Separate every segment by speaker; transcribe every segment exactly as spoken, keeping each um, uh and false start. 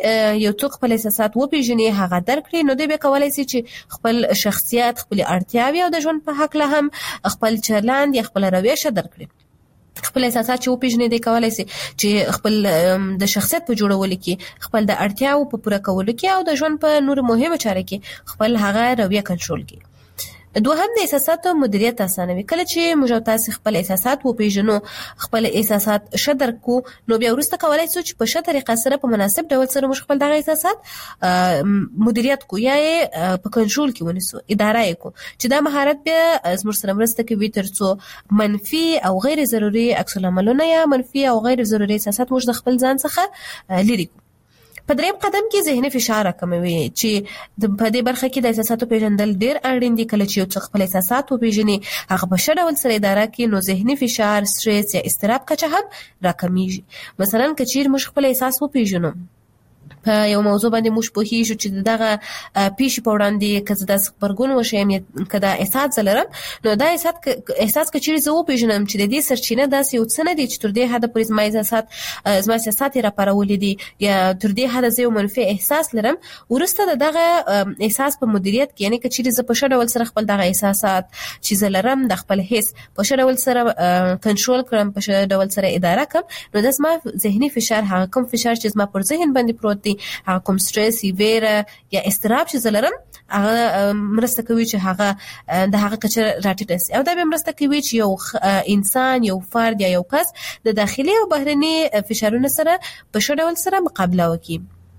Speaker 1: یو څوک خپل احساسات وپیژني، هغه درک کړي، نو دوی به کولی شي چې خپل شخصیت، خپل اړتیاوې او د ژوند په هکله هم خپل چلند یا خپل رویه ښه درک کړي. خپل احساسات چې وپیژني دی کولی شي چې خپل د شخصیت په جوړولو کې، خپل د اړتیاو په پوره کولو کې او د ژوند په نورو مهمو چارو کې خپل هغه رویه کنټرول کړي. دوهم د احساساتو مدیریت اسانوي. کله چې موږ تاسو خپل احساسات وپیژنو، خپل احساسات ښه درک کو، نو بیا وروسته کولی شو چې په ښه طریقه سره په مناسب ډول سره موږ خپل دغه احساسات مدیریت کو یا یې په کنټرول کې ونیسو، اداره یې کو، چې دا مهارت بیا زموږ سره مرسته کوي ترڅو منفي او غیر ضروري عکس العملونه یا منفي او غیر ضروري احساسات موږ د خپل ځان څخه لرې کو. په دریم قدم کې ذهني فشار راکموي، چې په دې برخه کې د احساساتو پیژندل ډیر اړین دي. کله چې یو څوک خپل احساسات وپیژني، هغه په ښه ډول سره اداره کړي، نو ذهني فشار، سټرس یا اضطراب کچه هم راکمیږي. مثلا که چیرې موږ خپل احساس وپیژنو، په یو موضوع باندې موږ پوهیږو چې دغه پیښې په وړاندې که زه داسې غبرګون وښیم یا که دا احساس زه لرم، نو دا احساس احساس که چیرې زه وپیژنم چې د دې سرچینه داسې یو څه نه دي چې تر دې حده پورې زما احساسات زما احساسات یې راپارولي دي، یا تر دې حده زه یو منفي احساس لرم، وروسته د دغه احساس په مدیریت کې، یعنې که چیرې زه په ښه ډول سره خپل دغه احساسات چې زه لرم د خپل حس په ښه ډول سره کنټرول کړم، په ښه ډول سره اداره کړم، نو دا زما ذهني فشار، هغه کوم فشار چې زما پر ذهن باندې پروت دی، هغه کوم سټرس، ویره یا اضطراب چې زه لرم، هغه مرسته کوي چې هغه د هغه کچه راټیټه شي. او دا به مرسته کوي چې یو انسان، یو فرد یا یو کس د داخلي او بهرني فشارونو سره په ښه ډول سره مقابله وکړي.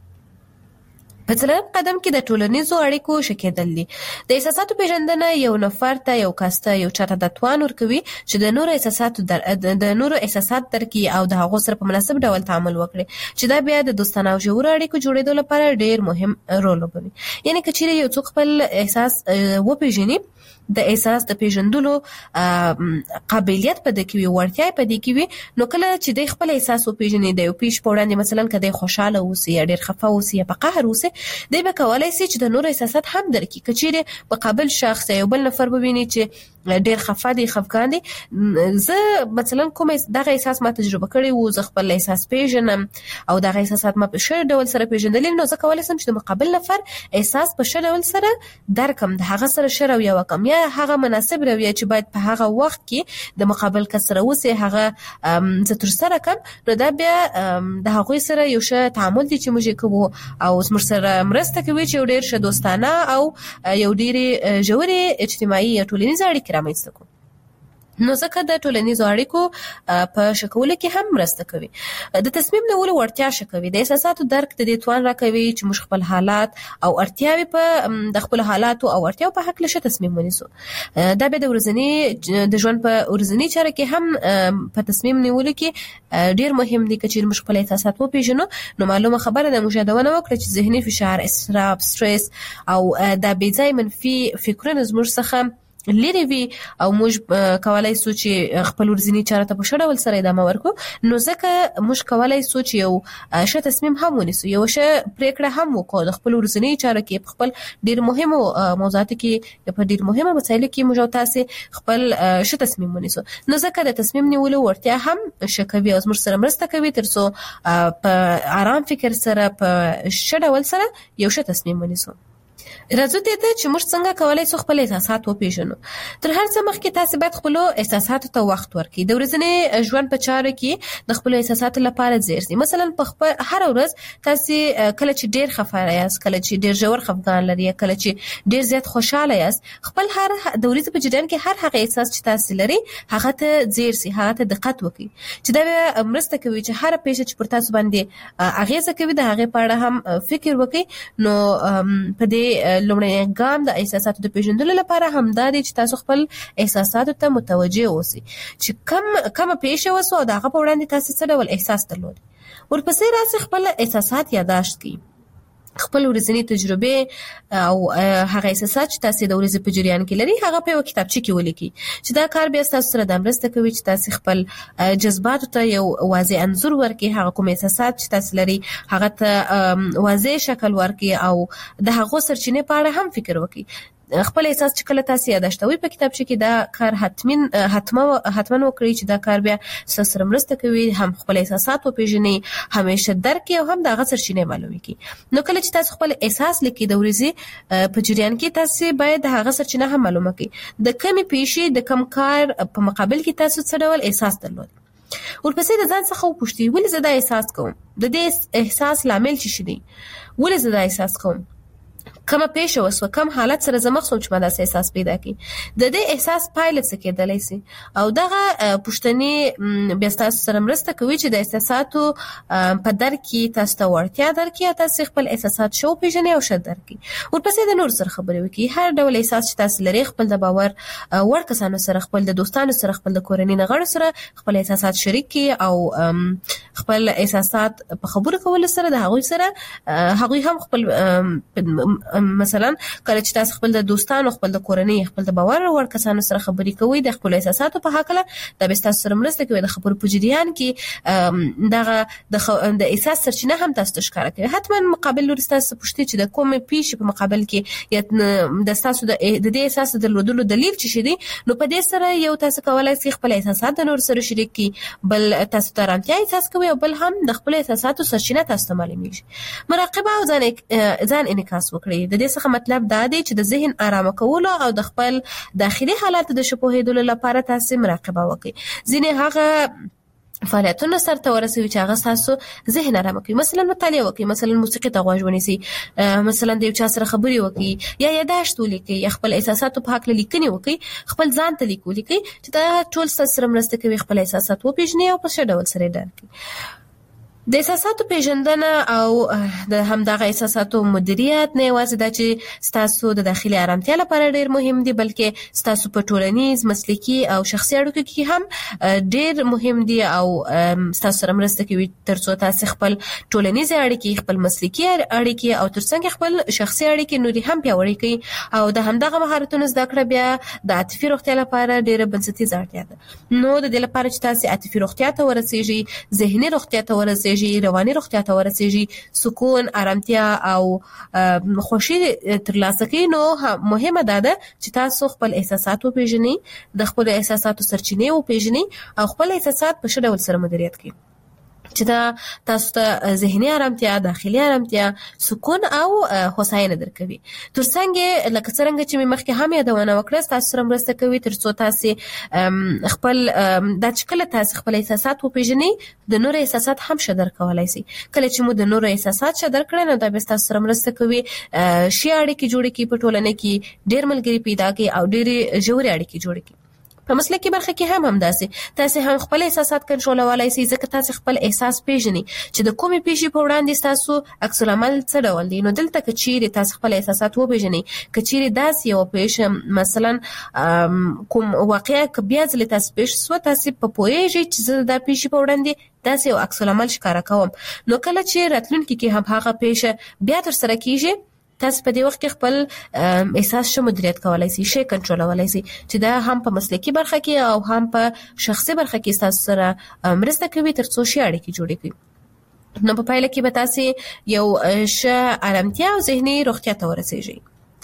Speaker 1: په څلورم قدم کې د ټولنیزو اړیکو ښه کېدل دي. د احساساتو پیژندنه یو نفر ته، یو کس ته، یو چاته د توان ورکوي چې د نورو احساساتو در... د نورو احساسات درک کړي او د هغو سره په مناسب ډول تعامل وکړي، چې دا بیا د دوستانه او ژورو اړیکو جوړېدو لپاره ډېر مهم رول لوبوي. یعنې که چیرې یو څوک خپل احساس وپیژني، د احساس د پیژندلو قابلیت په دې کې وي، وړتیا په دې کې وي، نو کله چې د خپل احساس وپیژني، د یو پیښ په وړاندې مثلا که د خوشاله اوسي یا ډېر خفه اوسي یا په قهر اوسي، دی به کولی شي چې د نورو احساسات هم درک کړي. که چیرې په قابل شخص یا یو بل نفر وویني چې ډېر خفه دی، خفګان دی، زه مثلا کوم دغه احساس ما تجربه کړی وو، زه خپل احساس پیژنم او دغه احساسات ما په ښه ډول سره پیژندلي، نو زه کولی شم چې د مقابل نفر احساس په ښه ډول سره درک کړم، د هغه سره ښه رویه وکړم، یا هغه مناسب رویه چې باید په هغه وخت کې د مقابل کس سره اوسي هغه زه ترسره کړم، نو دا بیا د هغوی سره یو ښه تعامل دی چې موږ یې کوو او زموږ سره مرسته کوي چې یو ډېر ښه دوستانه او یو ډېرې ژورې اجتماعي یا ټولنیزې اړیکې رامنځته کړو. نو ځکه د ټولنیزو اړیکو په ښه کولو کې هم مرسته کوي. د تصمیم نیولو وړتیا ښه کوي. د احساساتو درک د دې توان راکوي چې موږ خپل حالات او اړتیاوې په د خپلو حالاتو او اړتیاو په هکله ښه تصمیم ونیسو. دا بیا د ورځني د ژوند په ورځني چارو کې هم په تصمیم نیولو کې ډېر مهم دي. که چیرې موږ خپل احساسات وپېژنو، نو معلومه خبره ده موږ یادونه وکړه چې ذهني فشار، اضطراب، سټرس او دا بې ځایه منفي فکرونه زموږ څخه لري وي او موږ کولای شو چې خپل ورځني چارو ته په ښه ډول سره ادامه ورکړو. نو ځکه موږ کولای شو چې یو ښه تصمیم هم ونیسو، یو ښه پرېکړه هم وکړو د خپل ورځني چارو کې، په خپل ډېر مهمو موضوعاتو کې یا په ډېر مهمو مسایلو کې موږ او تاسې خپل ښه تصمیم ونیسو. نو ځکه د تصمیم نیولو وړتیا هم ښه کوي او زموږ سره مرسته کوي تر څو په آرام فکر سره په ښه ډول سره یو ښه تصمیم ونیسو. راځو دې ته چې موږ څنګه کولای شو خپل احساسات وپېژنو. تر هر څه مخکې تاسې باید خپلو احساساتو ته وخت ورکړئ. د ورځني ژوند په چارو کې د خپلو احساساتو لپاره ځیر شئ. مثلا په خپل هره ورځ تاسې کله چې ډېر خفه یاست، کله چې ډېر ژور خفګان لري، کله چې ډېر زیات خوشحاله یاست، خپل هر د ورځې په جریان کې هر هغه احساس چې تاسې لري هغه ته ځیر شئ، هغه ته دقت وکړئ، چې دا به مرسته کوي چې هره پېښه چې پر تاسو باندې اغېزه کوي د هغې په اړه هم فکر وکړئ. نو په دې لومړی ګام د احساساتو د پیژندلو لپاره همدا دی چې تاسو خپل احساساتو ته متوجه اوسئ چې کم کومه پیښه وسوه او د هغه په وړاندې تاسو څه ډول احساس درلود. ورپسې راسئ خپل احساسات یادداشت کړئ، خپل ورځنی تجربه او هغه احساسات چې تاسو د ورځې په جریان کې لري هغه په یو کتابچه کې ولیکئ، چې دا کار بیا تاسو سره د مرسته کوي چې تاسو خپل جذباتو ته یو واضح انځور ورکړئ، هغه کوم احساسات چې تاسو لري هغه ته واضح شکل ورکړئ او د هغو سرچینې په اړه هم فکر وکړئ. خپل احساس چې کله تاسو یاداشتوي په کتابچه کې دا کار حتمن حتما حتما وکړئ چې دا کار بیا سره مرسته کوي هم خپل احساسات وپېژنئ همیشه درک او هم د هغه سرچینې معلومي کی. نو کله چې تاسو خپل احساس لیکي د ورځې په جریان کې تاسو باید د هغه سرچینه هم معلومه کړئ د کمی پیښې د کم کار په مقابل کې تاسو څه ډول احساس درلود. ورپسې د ځان څخه وپوښتئ ولې زه دا احساس کوم، د دې احساس لامل څه دی، ولې زه دا احساس کوم، کومه پیښه وسوه، کوم حالت سره زه مخ شوم چې ما داسې احساس پیدا کړي، د دې احساس پایله څه کېدلی سي. او دغه پوښتنې بیا تاسو سره مرسته کوي چې د احساساتو په درک کې تاسو ته وړتیا درکړي او تاسو خپل احساسات ښه وپېژنئ او ښه درک کړئ. ورپسې د نورو سره خبرې وکړئ، هر ډول احساس چې تاسو لرئ خپل د باور وړ کسانو سره، خپل د دوستانو سره، خپل د کورنۍ غړو سره خپل احساسات شریک کړئ او خپل احساسات په خبرو کولو سره د هغوی سره هغوی هم خپل مثلا کله چې تاسو خپل د دوستانو، خپل د کورنۍ، خپل د باور وړ کسانو سره خبرې کوئ د خپل احساساتو په هکله دا به تاسو سره مرسته کوي د خبرو په جریان کې دغه د د احساس سرچینه هم تاسو ته ښکاره کوي. حتما مقابل لوري تاسو پوښتنه چې د کومې پیښې په مقابل کې یا د تاسو د دې احساس درلودلو دلیل څه دی، نو په دې سره یو تاسو کولای شئ خپل احساسات د نور سره شریک کړئ، بل تاسو ته آرامتیا احساس کوي او بل هم د خپل احساساتو سرچینه تاسو ته معلومیږي. مراقبه او ځان ځان انعکاس وکړئ. د دې څخه مطلب دا دی چې د ذهن آرامه کولو او د خپل داخلي حالاتو د شپوهېدلو لپاره تاسو مراقبه وکړئ. ځینې هغه فعالیتونه سرته ورسوي چې هغه تاسو ذهن آرامه کوي. مثلا مطالعه وکړئ، مثلا موسیقي ته غوږ ونیسئ، مثلا د یو چا سره خبرې وکړئ یا یاداشت ولیکئ یا خپل احساساتو په هکله لیکنې وکړئ، خپل ځان ته لیک ولیکئ چې دا ټول ستاسو سره مرسته کوي خپل احساسات وپېژنئ او په ښه ډول سره یې درک کړئ. د احساساتو پیژندنه او د همدغه احساساتو مدیریت نه یوازې دا چې ستاسو د داخلي آرامتیا لپاره ډیر مهم دي، بلکې ستاسو په ټولنیز، مسلکي او شخصي اړیکو کې هم ډیر مهم دي او ستاسو سره مرسته کوي ترڅو تاسو خپل ټولنیز اړیکې، خپل مسلکي اړیکې او ترڅنګ خپل شخصي اړیکې نوري هم پیاوړې کړئ. او د همدغه مهارتونو زده کړه بیا د عاطفي روغتیا لپاره ډیره بنسټیزه اړتیا ده. نو د دې لپاره چې تاسو عاطفي روغتیا ته ورسیږئ، ذهني روغتیا ته ورسیږئ، رواني روغتیا ته ورسیږي، سکون، آرامتیا او خوشي ترلاسه کړئ، نو مهمه ده چې تاسو خپل احساسات وپېژنئ، د خپل احساساتو سرچینې وپېژنئ او خپل احساسات په ښه ډول سره مدیریت کړئ چې دا تاسو ته ذهني آرامتیا، داخلي آرامتیا، سکون او هوساینه درکوي. ترڅنګ لکه څنګه چې مخکې هم یادونه وکړه تاسو سره مرسته کوي ترڅو تاسو خپل د چکله تاسو خپل احساسات وپېژنئ، د نور احساسات هم ښه درک کولای شئ. کله چې مو د نور احساسات ښه درک کړئ نو دا به تاسو سره مرسته کوي شي اړیکې جوړې کړئ، په ټولنه کې ډېر ملګري پیدا کړئ او ډېرې ژورې اړیکې جوړې کړئ. په مسلکي برخه کې هم همداسې تاسو هم خپل احساسات کنټرولولای شئ، ځکه تاسو خپل احساس پیژنئ چې د کومې پیښې په وړاندې تاسو عکس العمل څه ډول دی. نو دلته که چیرې تاسو خپل احساسات وپیژنئ، که چیرې داسې یو پیښه مثلا کوم واقعیا که بیا ځلې تاسو پیښ سوه، تاسو په پوهیږئ چې زه دا پیښې په وړاندې داسې یو عکس العمل ښکاره کوم. نو کله چې راتلونکي کې هم هغه پیښه بیا ترسره کیږي، تاسو په دې وخت کې خپل احساس ښه مدیریت کولای شئ، ښه کنټرولولای شئ، چې دا هم په مسلکي برخه کې او هم په شخصي برخه کې تاسو سره مرسته کوي ترڅو ښې اړیکې جوړې کړئ. نو په پایله کې به تاسو یو ښه آرامتیا او ذهني روغتیا ته ورسیږئ.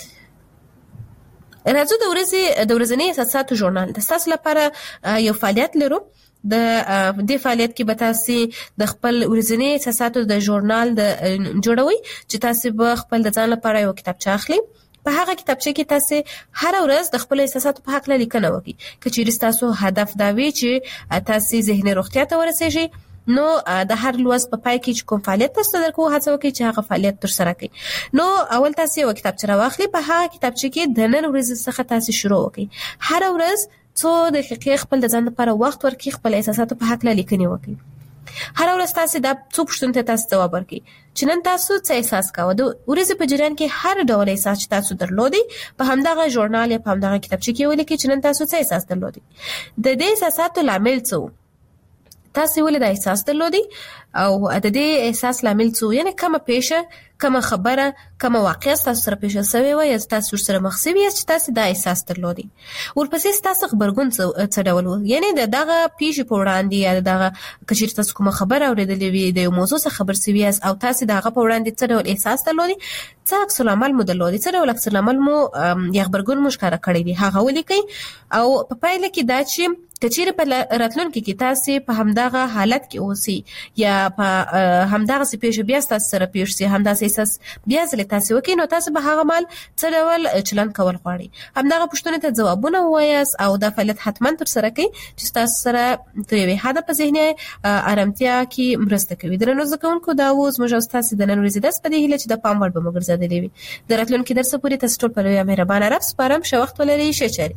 Speaker 1: راځو د ورځې د ورځني احساساتو ژورنال د تاسو لپاره یو فعالیت لرو. د دې فعالیت کې به تاسو د خپل ورځني احساساتو د ژورنال د جوړوي چې تاسو به خپل د ځان لپاره یو کتابچه اخلي. په هغه کتابچه کې تاسو هر ورځ د خپل احساساتو په حق لیکنه وکړئ. که چیرې تاسو هدف دا وي چې تاسو ذهني روغتیا ته ورسیږئ، نو د هر لوست په پای کې کوم فعالیت تاسو درکو هڅه وکړئ چې هغه فعالیت ترسره کړئ. نو اول تاسو یو کتابچه راواخلئ، په هغه کتابچه کې د نن ورځې څخه تاسو شروع وکړئ. هر ورځ څو دقیقې خپل د ځان لپاره وخت ورکړئ، خپل احساساتو په حق لیکنه وکړئ. هر ورځ تاسو دا څو پوښتنې ته تاسو ځواب ورکړئ چې نن تاسو څه احساس کاوه. د ورځې په جریان کې هر ډول احساس چې تاسو درلودي په همدغه ژورنال یا په همدغه کتابچه کې ولیکئ چې نن تاسو څه احساس درلودي، د دې احساساتو لامل څه و، تاسو ولې دا احساس درلودي او د دې احساس لامل څه یعنی کومه پیښه کومه خبره کومه واقعه تاسو سره پیښه شوې و یا تاسو سره مخ شوی چې تاسو دا احساس درلودي ورپسې تاسو خبرګون څه ډول و یعنی دغه پیښه په وړاندې یا دغه کچیر تاسو کومه خبره اوریدلې وي د یو موضوع څخه خبر شوی او تاسو دغه په وړاندې څه ډول احساس درلودي څه عکس العمل مو درلودي څه ډول عکس العمل مو یا خبرګون مو ښکاره کړی دی هغه ولیکئ او په پایله کې دا چې کچیر په راتلونکي کې تاسو په همدغه حالت کې اوسئ یا په همدغه پیښه بیا تاسو سره پیښ شي همدغه احساس بیا ځل تاسو وکړئ نو تاسو به هغه مال څه ډول چلند کول غواړئ همدغه پوښتنې ته ځوابونه ووایاست او دا فعالیت حتما تر سره کړئ چې تاسو سره د یوې حد په ذهني آرامتیا کې مرسته کوي درنو زده کوونکو دا اوس موږ تاسو د نن ورځې درس په دې هیله چې د پام وړ به مو ګرځېدلی وي د راتلونکي درس پورې تاسو ټول په لویه مهربانه رب سپارم ښه وخت ولرئ ښه چارې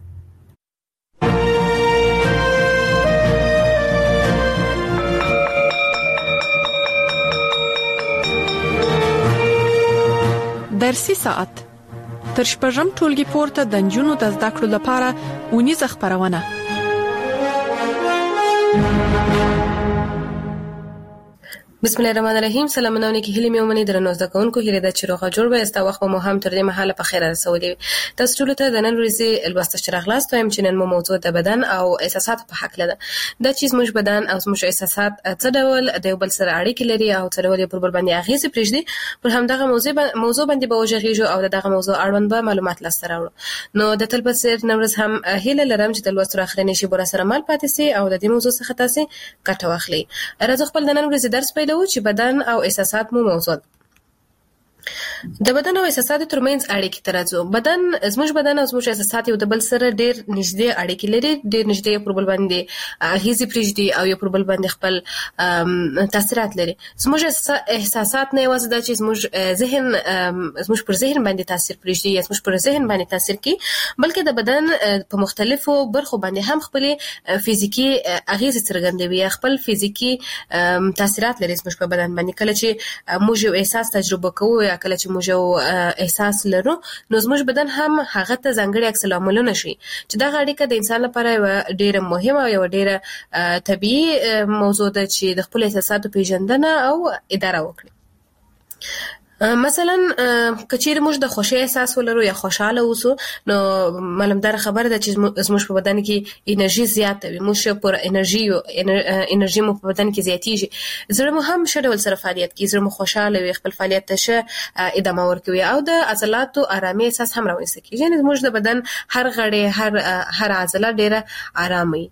Speaker 2: درسي ساعت تر شپږم ټولګي پورته د نجونو د زده کړو لپاره اونیزه خبرونه
Speaker 1: بسم الله الرحمن الرحیم سلامونه علیکم هیله مې ومني درنو زده کوونکو هیله د چیرغه جوړ به استا وخت مو هم تر دې مهاله په خیر رسولي تاسو ټول ته د نن ورځې الوسته شرغلاست وایم چې نن مو موضوع د بدن او احساسات په حق لده دا چې زموږ بدن او زموږ احساسات څه ډول د یو بل سره اړیکې لري او څه ډول پر بل باندې اغیزه پرېږدي پر همدغه موضوع موضوع باندې به وژغیږو او دغه موضوع اړوند به معلومات لاسته راوړو نو د تل په څیر نن ورځ هم هیله لرم چې د لوستو اخرنی شی بر سره مال پاتې سي او د دې موضوع څخه تاسو ګټه واخلئ راځو خپل د نن ورځې درس پیلوو چې بدن او احساسات مو موضوع د بدن او احساساتو ترمنځ اړیکې ترازو بدن زموږ بدن او زموږ احساسات یو د بل سره ډېر نږدې اړیکې لري ډېر نږدې پر بل باندې هیڅ پرېږدي او یو پر بل باندې خپل تاثیرات لري زموږ احساسات نه یوازې د چې زموږ ذهن زموږ پر ذهن باندې تاثیر پرېږدي یا زموږ پر ذهن باندې تاثیر کوي بلکې د بدن په مختلفو برخو باندې هم خپل فزیکی اغیز څرګندوي خپل فزیکی تاثیرات لري زموږ په بدن باندې کله چې موږ یو احساس تجربه کوو یا کله چې موږ احساس لرو نو زموږ بدن هم هغه ته ځانګړي عکس العملونه شي چې دا اړیکه د انسان لپاره ډیره مهمه او یو ډیره طبيعي موضوع ده چې د خپل احساساتو پیژندنه او اداره وکړي مثلا کچیر موږ د خوشی احساس ولرو یا خوشاله اوسو نو معلومدار خبره ده چې زموږ په بدن کې انرژي زیاته وي موږ پر انرژي انرژي مو په بدن کې زیاتیږي زړه مو هم شډول سره فعالیت کوي زړه مو خوشاله وي خپل فعالیت ته شه ادامه ورکوي او د عضلاتو آرامي احساس هم راوځي کیږي یعنی زموږ د بدن هر غړی هر هر عضله ډیره آرامي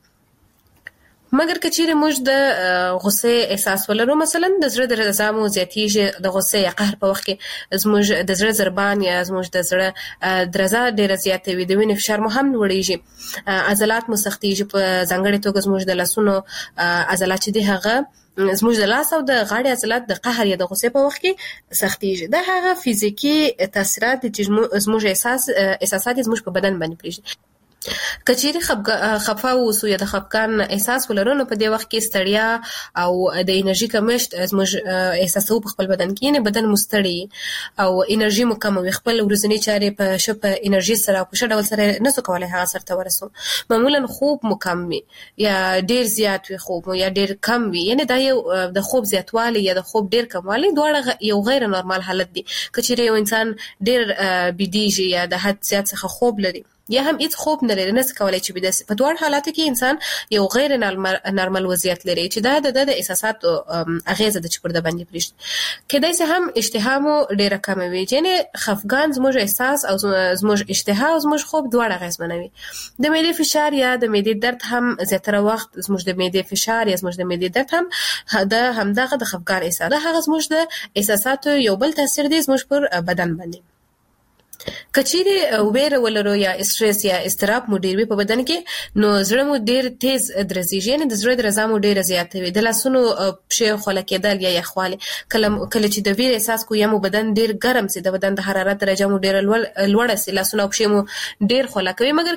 Speaker 1: مګر کچېره موږ د غصه احساس ولرو مثلا د زړه درزا مو زیاتیږي د غصه یا قهر په وخت کې زموږ د زړه ضربان یا زموږ د زړه درزا ډیره زیاته وي د وینې فشار مو هم لوړیږي عضلات مو سختیږي په ځانګړي توګه زموږ د لاسونو عضلات چې دی هغه زموږ د لاس او د غاړې عضلات د قهر یا د غصه په وخت کې سختیږي دا هغه فزیکی تاثیرات چې زموږ احساس احساسات زموږ په بدن باندې پرېږدي کچېری خفه اوسو یا د خفقان احساس ولرو نو په دې وخت کې ستړیا او د انرژي کمښت زموږ احساسو په خپل بدن کې نه بدن مستړی او انرژي مو کم وي خپل ورځنی چارې په شپه انرژي سره په شډول سره نسو کولای هغه سره ورسو معمولا خوب مو کم وي یا ډیر زیات وي خوب یا ډیر کم وي یعنی دا یو د خوب زیاتوالی یا د خوب ډیر کموالی دواړه یو غیر نورمال حالت دي کچېری یو انسان ډیر بيدیږي یا د حد زیات څخه خوب لري یا هم هیڅ خوب نه لري نه کولای چې بده په دوه حالاتو کې انسان یو غیر نورمال وضعیت لري چې دا د د احساسات اغیزه د چپړه باندې پرېږدي کله چې هم اشتها مو ډیره کم وي یعنی خفقان زموږ احساس او زموږ اشتها او زموږ خوب دواړه اغیزمنوي د معدې فشار یا د معدې درد هم زیاتره وخت زموږ د معدې فشار یا زموږ د معدې درد هم د همدغه د خفقان احساس دا هغه زموږ د احساساتو یو بل تاثیر دی زموږ پر بدن باندې کچېری وبېره ولرو یا استرس یا استراب مو ډیر وي په بدن کې نو زړه مو ډیر تیز درزيږي یعنی د زړه درزا مو ډیر زیاته وي د لاسونو پښې خوله کېدل یا یخواله کله کله چې د ویر احساس کو یا مو بدن ډیر ګرم سي د بدن د حرارت درجه مو ډیر لوړه سي لاسونو پښې مو ډیر خوله کوي مګر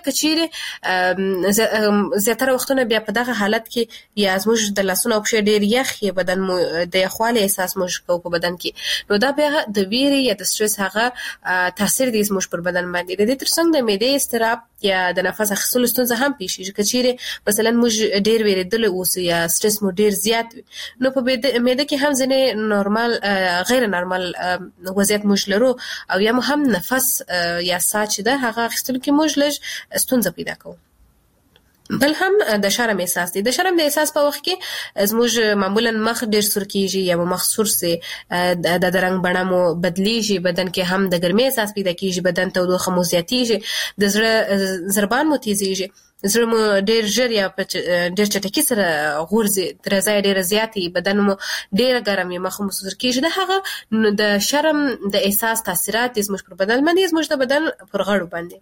Speaker 1: کچېری زیاتره وختونه بیا په دغه حالت کې یا زموږ د لاسونو پښې ډیر یخ بدن مو د یخواله احساس مو کو په بدن کې نو دا بیا د ویر یا د استرس هغه تاثیر دې زموږ زموږ پر بدن باندې. د دې ترڅنګ د معدې اضطراب یا د نفس اخیستلو ستونزه هم پیښیږي. که چیرې مثلا موږ ډیر ویریدلی اوسو یا سټرس مو ډیر زیات وي، نو په معده کې هم ځینې نورمال غیر نورمال وضعیت موږ لرو، او یا هم نفس یا ساه چې ده هغه اخیستلو کې موږ لږ ستونزه پیدا کوو. بل هم د شرم احساس دی. د شرم د احساس په وخت کې زموږ معمولا مخ ډیر سور کیږي یا مخ سور سي، د رنګ بڼه مو بدلیږي، بدن کې هم د ګرمۍ احساس پیدا کیږي، بدن تودوخه مو زیاتیږي، د زړه ضربان مو تیزیږي، زړه مو ډیر ژر یا ډیر چټکي سره غورځي، درزا ډیر زیاتی، بدن مو ډیر ګرم یا مخ مو سور کیږي. د هغه د شرم د احساس تاثیرات زموږ پر بدن باندې، زموږ د بدن پر غړو باندې.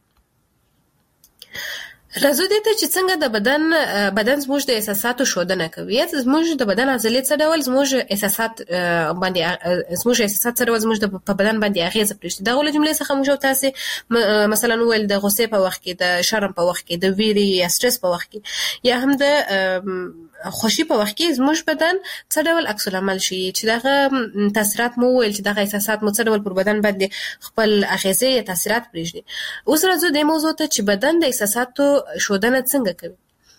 Speaker 1: راځو دې ته چې څنګه د بدن بدن زموږ د احساساتو ښودنه کوي. زموږ د بدن عضلې څه ډول زموږ احساسات باندې زموږ احساسات څه ډول زموږ په بدن باندې اغیزه پرېږدي. دغه جملې څخه موږ تاسو مثلا وویل د غصې په وخت کې، د شرم په وخت کې، د ویرې یا سټرس په وخت کې، یا هم د خوشي په وخت کې زموږ بدن څه ډول عکس العمل شي، چې دغه تاثیرات مو وویل چې دغه احساسات مو څه ډول پر بدن باندې خپل اغیزې یا تاثیرات پرېږدي. اوس راځو دې موضوع ته چې بدن د احساساتو ښودنه څنګه کوي.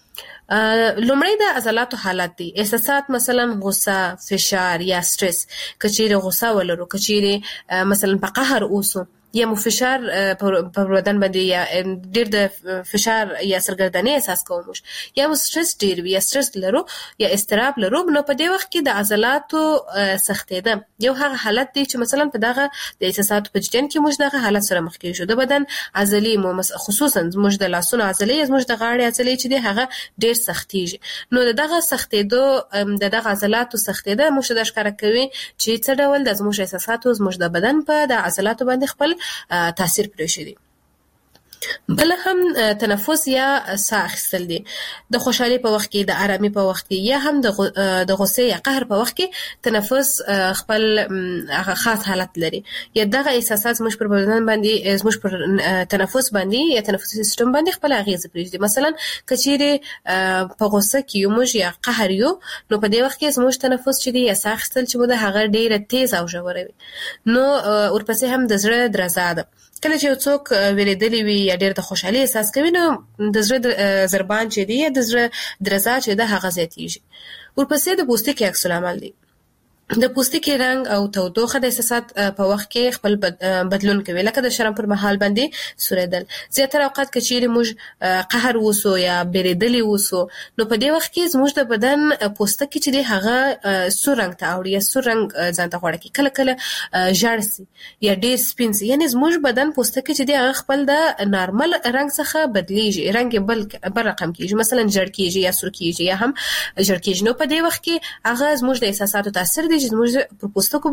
Speaker 1: لومړی د عضلاتو حالت دی. احساسات مثلا غصه، فشار یا سټرس. که چیرې غصه ولرو، که چیرې مثلا په قهر اوسو، یا مو فشار په بدن باندې یا ډیر د فشار یا سرګردنۍ احساس کوو، یا مو سټرس ډیر وي یا سټرس لرو یا اضطراب لرو، نو په دې وخت کې د عضلاتو سختېده یو هغه حالت دی چې مثلا په دغه د احساساتو په جریان کې موږ دغه حالت سره مخ کېږو. د بدن عضلې مو خصوصا زموږ د لاسونو عضلې، زموږ د غاړې عضلې چې دی هغه ډیر سختېږي. نو دغه سختېدو د دغه عضلاتو سختېده موږ ته ښکاره کوي چې څه ډول د زموږ احساساتو زموږ د بدن په د عضلاتو باندې خپل تاثیر پرېښودي. بل هم تنفس یا ساه اخیستل دي. د خوشحالۍ په وخت کې، د آرامۍ په وخت کې، یا هم د غصې یا قهر په وخت کې تنفس خپل هغه خاص حالت لري. یا دغه احساسات زموږ پر بدن باندې، زموږ پر تنفس باندې یا تنفسي سیستم باندې خپل اغیزه پرېږدي. مثلا که چیرې په غصه کې یو موږ یا قهر یو، نو په دې وخت کې زموږ تنفس چې دی یا ساه اخیستل چې مو ده هغه ډیره تیز او ژوره وي. نو ورپسې هم د زړه درزا ده. کله چې یو څوک ویریدلی وي یا ډېر د خوشحالۍ احساس کوي، نو د زړه ضربان چې دی یا د زړه درزا چې ده هغه زیاتیږي. ورپسې د پوستکي عکس العمل دی. د پوستکي رنګ او تودوخه د احساسات په وخت کې خپل بدلون کوي، لکه د شرم پر مهال باندې سوریدل. زیاتره اوقات که چیرې موږ قهر وسو یا بیریدلی وسو، نو په دې وخت کې زموږ د بدن پوستکي چې دی هغه سور رنګ ته اوړي یا سور رنګ ځان ته غوړه کوي، کله کله ژړ سي یا ډېر سپین سي. یعنې زموږ بدن پوستکي چې دی هغه خپل د نارمل رنګ څخه بدلیږي، رنګ یې بل بل رقم کېږي، مثلا ژړ کېږي یا سور کېږي یا هم ژړ کېږي. نو په دې وخت کې هغه زموږ د احساساتو تاثیر چې زموږ پر پوستکو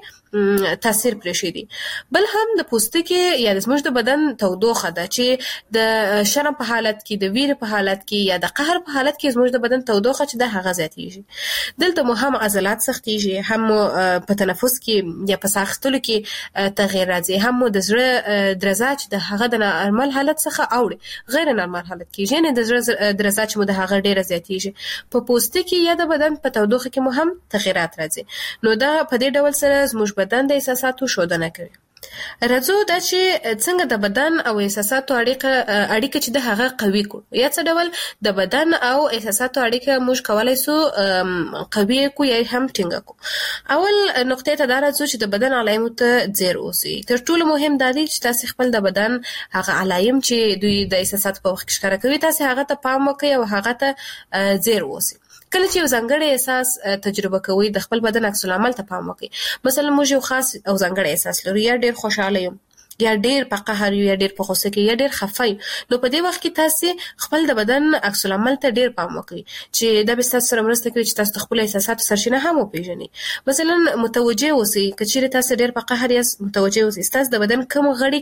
Speaker 1: باندې تاثیر پرېښودي. بل هم د پوستکي یا زموږ د بدن تودوخه ده، چې د شرم په حالت کې، د ویرې په حالت کې یا د قهر په حالت کې زموږ د بدن تودوخه چې ده هغه زیاتیږي. دلته مو هم عضلات سختیږي، هم په تنفس کې یا په ساه اخیستلو کې تغییر راځي، هم مو د زړه درزا چې د هغه د نارمل حالت څخه اوړي غیر نارمل حالت کېږي، یعنې د زړه درزا چې مو د هغه ډیره زیاتیږي. په پوستکي یا د بدن په تودوخه کې مو هم تغیرات راځي. نو دا په دې ډول سره زموږ بدن د احساساتو ښودنه کوي. راځو دا چې څنګه د بدن او احساساتو اړیکه اړیکه چې د هغه قوي کو، یا څه ډول د بدن او احساساتو اړیکه موږ کولای سو قوي کو یا هم ټینګه کو. اول نقطه ته دا راځو چې د بدن علایمو ته ځیر اوسئ. تر ټولو مهم دا دی چې تاسو خپل د بدن هغه علایم چې دوی د احساساتو په وخت کې ښکاره کوي، تاسو هغه ته پام وکړئ او هغه ته ځیر اوسئ. کله چې یو ځانګړی احساس تجربه کوئ، د خپل بدن عکس العمل ته پام وکړئ. مثلا موږ یو خاص او ځانګړی احساس لرو، یا ډېر خوشاله یم، یا ډېر په قهر یو، یا ډېر په غوسه کې، یا ډېر خفه یم. نو په دې وخت کې تاسو خپل د بدن عکس العمل ته ډېر پام وکړئ، چې دا به ستاسو سره مرسته کوي چې تاسو خپل احساساتو سرچینه هم وپېژنئ. مثلا متوجه اوسئ، که چیرې تاسو ډېر په قهر یاست، متوجه اوسئ ستاسو د بدن کوم غړي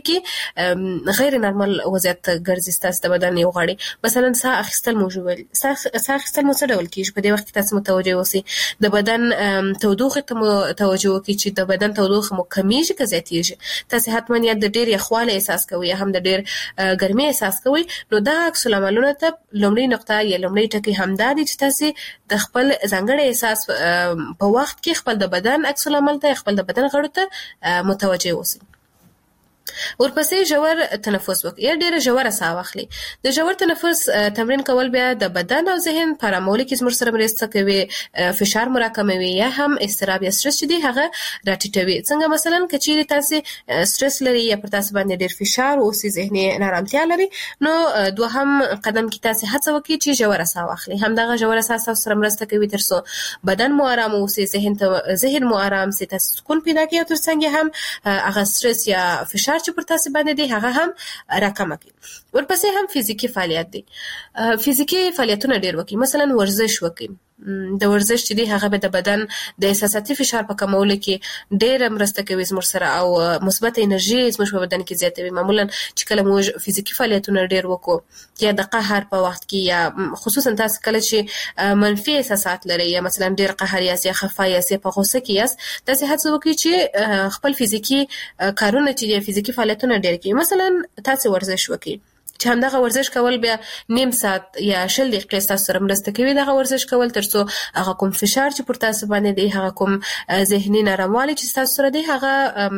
Speaker 1: کې غیر نارمل وضعیت ګرځي. ستاسو د بدن یو غړی مثلا ساه اخیستل مو ژوبل، ساه اخیستل مو څه ډول کېږي، په دې وخت کې تاسو متوجه اوسئ. د بدن تودوخې ته متوجه وکړئ چې د بدن تودوخه مو کمیږي که زیاتیږي. تاسو حتما یا د ډېر یخوالی احساس کوي یا هم د ډېر ګرمۍ احساس کوي، نو دا عکس العملونه ته لومړی نقطه یا لومړی ټکی همدا دی چې تاسو د خپل ځانګړي احساس په وخت کې خپل د بدن عکس العمل ته، خپل د بدن غړو ته متوجه اوسئ. ورپسې ژور تنفس وکړئ یا ډېره ژوره ساه واخلئ. د ژور تنفس تمرین کول بیا د بدن او ذهن په آرامولو کې زموږ سره مرسته کوي، فشار مراکموي یا هم اضطراب یا سټرس چې دی هغه راټیټوي. څنګه مثلا که چیرې تاسې سټرس لري یا پر تاسو باندې ډېر فشار اوسي، ذهني نارامتیا لري، نو دوهم قدم کې تاسې هڅه وکړئ چې ژوره ساه واخلئ. همدغه ژوره ساه تاسو سره مرسته کوي تر څو بدن مو آرام اوسي، ذهن ته ذهن مو آرام سي، تاسو سکون پیدا کړئ او تر څنګ هم هغه سټرس یا فشار چې پر تاسو باندې دی هغه هم راکمه کړي. ورپسې هم فزیکی فعالیت دی. فزیکی فعالیتونه ډېر وکړئ، مثلا ورزش وکړئ. د ورزش چې دی هغه به د بدن د احساساتي فشار په کمولو کې ډېره مرسته کوي زموږ سره او مثبت انرژي زموږ په بدن کې زیاتوي. معمولا چې کله موږ فزیکی فعالیتونه ډېر وکړو یا د قهر په وخت کې یا خصوصا تاسو کله چې منفي احساسات لرئ یا مثلا ډېر قهر یاست یا خفه یاست یا په غوسه کې یاست، تاسو هڅه وکړئ چې خپل فزیکی کارونه چې فزیکی فعالیتونه ډېر کړئ. مثلا تاسو ورزش وکړئ چې همدغه ورزش کول بیا نیم ساعت یا شل دقیقې تاسو سره مرسته کوي دغه ورزش کول تر څو هغه کوم فشار چې پر تاسو باندې دی، هغه کوم ذهني ناراموالی چې تاسو سره دی، هغه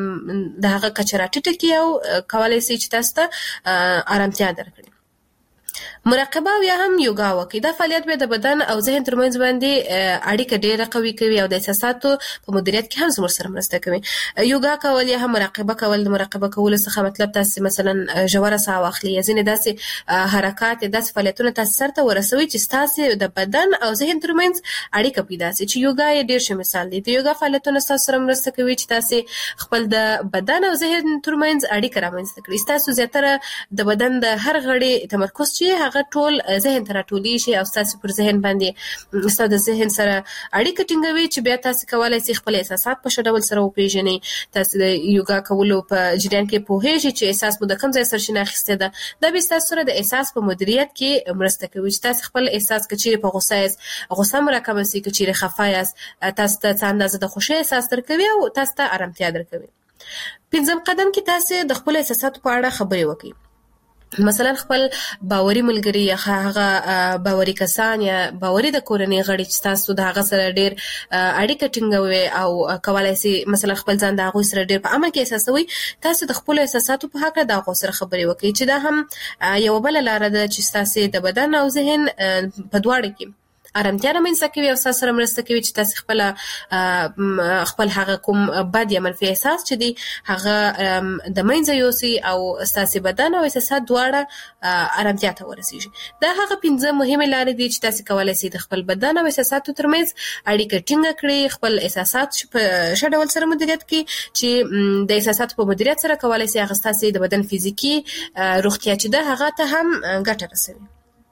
Speaker 1: د هغه کچه راټیټه کړي او کولای شي چې تاسو ته آرامتیا درکړي. مراقبه یا هم یوګا وکړئ. دا فعالیت به د بدن او ذهن ترمنځ باندې اړیکه ډېره قوي کوي او د احساساتو په مدیریت کې هم زموږ سره مرسته کوي. یوګا کول یا هم مراقبه کول، د مراقبه کولو څخه مطلب تاسو مثلا ژوره ساه واخلئ یا ځینې داسې حرکات داسې فعالیتونه تاسو سره ورسوي چې تاسو د بدن او ذهن ترمنځ اړیکه پیدا شي. چې یوګا یې ډېر ښه مثال دی. د یوګا فعالیتونه تاسو سره مرسته کوي چې تاسو خپل د بدن او ذهن ترمنځ اړیکه رامنځته کړئ. تاسو زیاتره د بدن د هر غړي تمرکز چې هغه ټول ذهن ته راټولي شي او تاسو پر ذهن باندې تاسو د ذهن سره اړیکه ټینګوي چې بیا تاسو کولای شئ خپل احساسات په ښه ډول سره وپیژنئ. تاسو د یوګا کولو په جریان کې پوهیږئ چې احساس مو د کوم ځای سرچینه اخیسته ده. دا به تاسو سره د احساس په مدیریت کې مرسته کوي چې تاسو خپل احساس کچېره په غوسه یاست، غوسه مراکمه سي، کچېره خفه یاست، تاسو ته څه اندازه د خوښۍ احساس درکوي او تاسو ته آرامتیا درکوي. پنځم قدم کې تاسو د خپل احساساتو په اړه خبرې وکړئ. مثلا خپل باوري ملګری یا هغه باوري کسان یا باوري د کورنۍ غړي چې تاسو د هغه سره ډېر اړیکه ټینګوي او کولای شي مثلا خپل ځان د هغه سره ډېر په عمل کې احساسوي، تاسو د خپل احساساتو په حق د هغه سره خبرې وکړئ چې دا هم یو بل لار ده چې تاسو د بدن او ذهن په دواړو کې آرامتیا رامنځته کوي او تاسو سره مرسته کوي چې تاسو خپل خپل هغه کوم بد یا منفي احساس چې دی هغه د منځه یوسي او تاسو بدن او احساسات دواړه آرامتیا ته ورسیږي. دا هغه پنځه مهمه لارې دي چې تاسو کولای شئ د خپل بدن او احساساتو ترمنځ اړیکه ټینګه کړئ، خپل احساسات په ښه ډول سره مدیریت کړئ چې د احساساتو په مدیریت سره کولای شئ هغه تاسو د بدن فزیکی روغتیا چې ده هغه ته هم ګټه رسوي.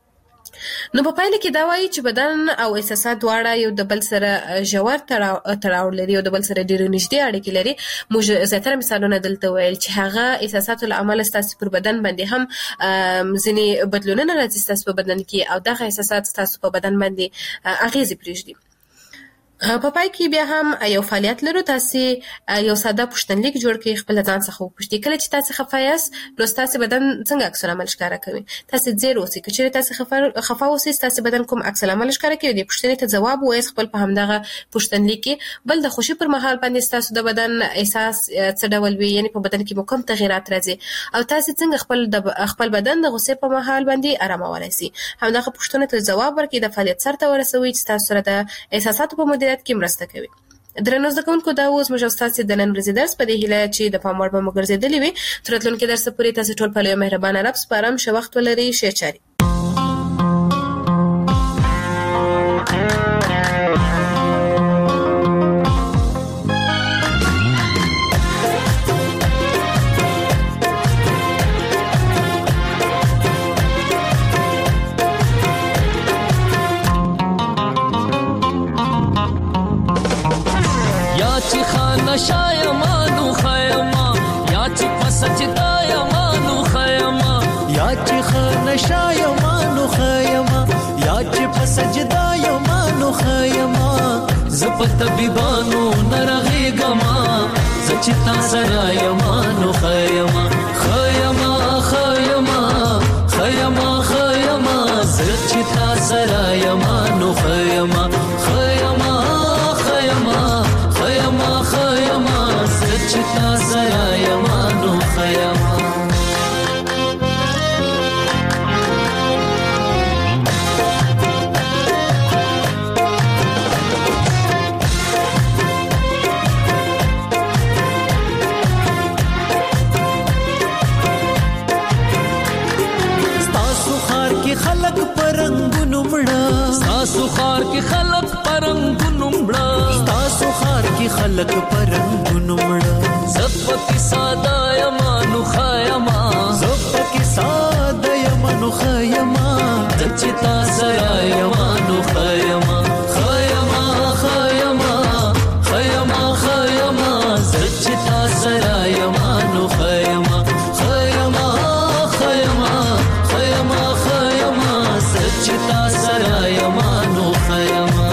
Speaker 1: نو په پایله کې دا وایي چې بدن او احساسات دواړه یو د بل سره ژور تړاو لري او د بل سره ډېرې نږدې اړیکې لري. موږ زیاتره مثالونه دلته ویل چې هغه احساساتو له امله ستاسو پر بدن باندې هم ځینې بدلونونه راځي ستاسو په بدن کې او دغه احساسات ستاسو په بدن باندې اغېزې پرېږدي. په پای کې بیا هم یو فعالیت لرو. تاسو یو ساده پوښتنلیک جوړ کړئ، خپل ځان څخه وپوښتئ کله چې تاسو خفه یاست نو تاسو بدن څنګه عکس العمل ښکاره کوي. تاسو ځیر اوسئ، که چېرې تاسو خفه خفه اوسئ تاسو بدن کوم عکس العمل ښکاره کوي. د پوښتنې ته ځواب وایئ خپل په همدغه پوښتنلیک کې. بل د خوشي پر مهال باندې تاسو د بدن احساس څه ډول وي، یعنی په بدن کې مو کوم تغیرات راځي او تاسو څنګه خپل د خپل بدن د غوسې په مهال باندې آرامولای شئ. همدغه پوښتنې ته ځواب ورکړئ، د فعالیت سره ورسوي چې تاسو سره د احساساتو په مدیریت کې مرسته کوي. درنو زده کوونکو، دا اوس موږ ستاسو د نن ورځې درس په دې هیله چې د پام وړ به مو ګرځېدلی وي. تر راتلونکي درسه پورې تاسو ټول په لوی مهربانه رب سپارم. ښه وخت ولرئ. ښې چارې.
Speaker 3: شایمانو خیما یا چې پسجدا یمانو خیما یا چې خانه شایمانو خیما یا چې پسجدا یمانو خیما زپ طبيبانو نرغېګما زچتا سره یمانو خیما خیما خیما خیما خیما زچتا سره یمانو خیما خیما خیما خیما خیما زچتا سره یمانو خیما
Speaker 4: خلق پرنګونو مړه
Speaker 3: تاسو خار کې خلق پرنګونو مړه
Speaker 4: تاسو خار کې خلق پرنګونو مړه
Speaker 3: زپک ساده یمانو خیما
Speaker 4: زپک ساده یمانو خیما
Speaker 3: زچتا سره یمانو خیما خیما خیما خیما خیما زچتا سره یمانو خیما خیما خیما خیما خیما زچتا سره یمانو خیما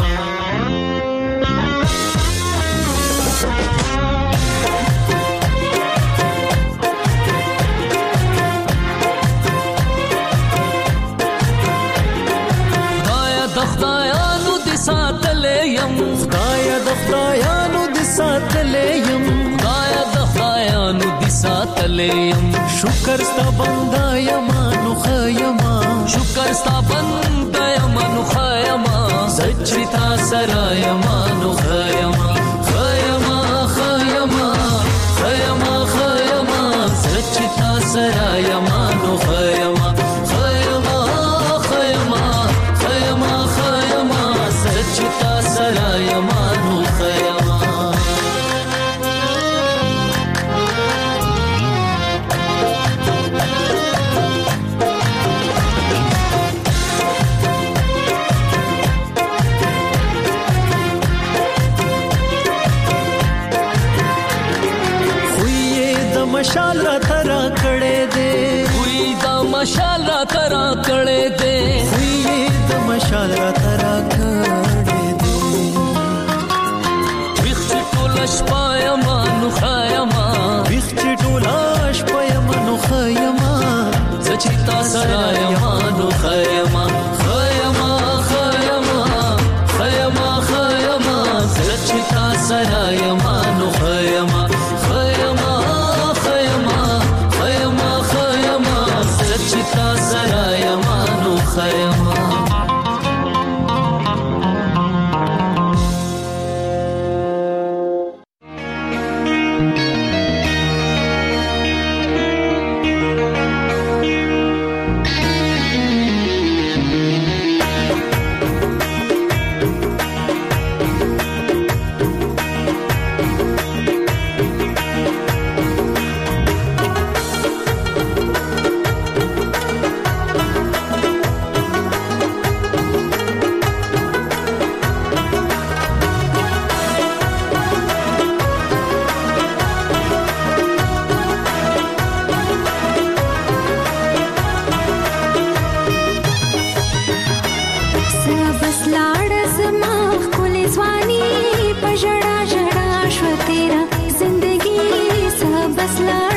Speaker 3: خدایانو دې ساتلې يم
Speaker 4: خدای د خدایانو دې ساتلې يم
Speaker 3: خدای د خدایانو دې ساتلې يم
Speaker 4: شکر ستا بندا یمانو خیما
Speaker 3: شکر ستا بندا یمانو خیما
Speaker 4: زچتا
Speaker 3: سره یمانو خیما خیما خیما خیما خیما زچتا سره یمانو خیما خیما خیما خیما خیما زچتا سره یمانو خیما
Speaker 4: مشال را ترا کړه دے
Speaker 3: وی دا مشال را ترا کړه دے
Speaker 4: وی دا مشال را ترا کړه دے
Speaker 3: ویخت ټولش پایما نو خیما
Speaker 4: ویخت ټولش پایما نو خیما
Speaker 3: زچتا سره یمانو خیما خیما خیما خیما خیما زچتا سره یمانو خیما خیما زچتا سره یمانو خیما
Speaker 5: ژړا ژړا شو تیرا زندگی سب بس لا